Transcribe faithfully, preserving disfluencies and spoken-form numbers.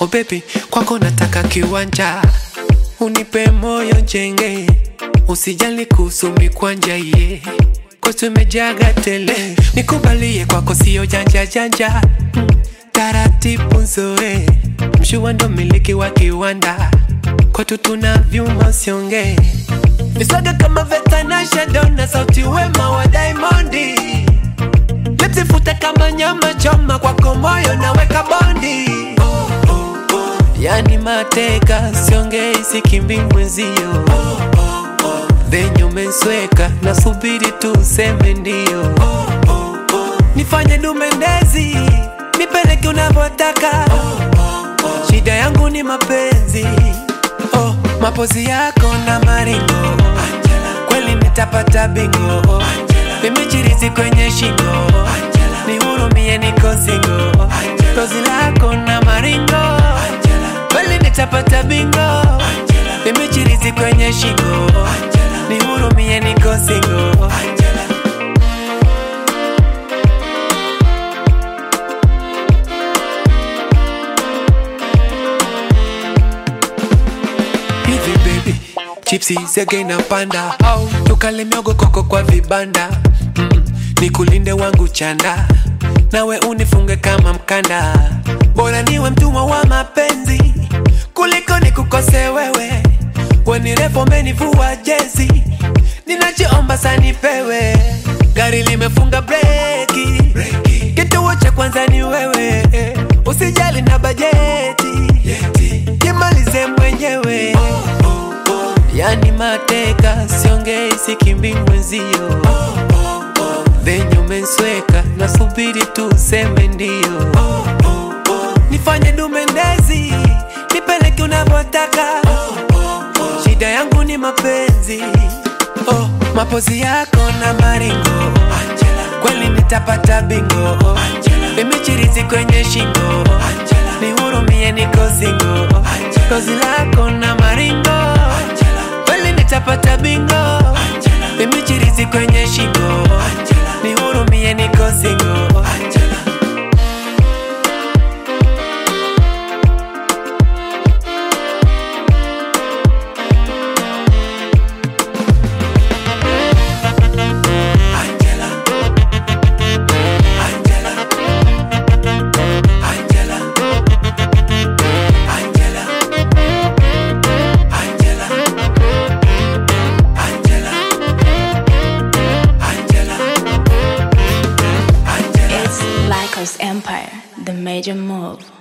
baby, kwako nataka kiwanja, unipe moyo njenge, usijali kuhusu mikwanja ye, kwetu imejaga tele, nikubalie kwako sio janja janja, mm, taratibu nzoe, mshua ndo miliki wa kiwanda, kwetu tuna vyuma usionge, visaga kama Vetanasha Donna, sauti Wema wa Diamondi, lipsi futa kama nyama choma, kwako moyo naweka bondi. Oh, oh, oh. Yani mateka sionge isikimbi mwenzio. Oh, oh, oh. Venye umensweka nasubiri tu useme ndio. Oh, oh, oh. Nifanye dumendezi nipeleke unavyotaka. Oh, oh, oh. Shida yangu ni mapenzi. Oh, mapozi yako na maringo Angela, kweli nitapata bingo Angela, mimichirizi kwenye shingo Angela, nihurumie niko singo Tozi lako na maringo Angela, kweli nitapata bingo Angela, mimichirizi kwenye shingo Angela, nihurumie niko singo Angela. Chipsi zege na panda oh, tukale miogo koko kwa vibanda mm, nikulinde wangu chanda, nawe unifunge kama mkanda. Bora niwe mtumwa wa mapenzi kuliko nikukose wewe. Weni refu menivua jezi, ninachoomba sanipewe. Gari limefunga breki, kituo cha kwanza ni wewe. Usijali na bajeti, jimalize mwenyewe. Yani mateka sionge isikimbi mwenzio. Oh, oh, oh. Venye umensweka nasubiri tu useme ndio. Oh, oh, oh. Nifanye dumendezi nipeleke unavyotaka. Oh, oh, oh. Shida yangu ni mapenzi. Oh, mapozi yako na maringo Angela, kweli nitapata bingo Angela, mimichirizi kwenye shingo Angela, nihurumie niko singo Angela, tozi lako na maringo Angela, kweli nitapata bingo Angela, mimichirizi kwenye shingo Angela, nihurumie niko singo Angela. Empire, the major move.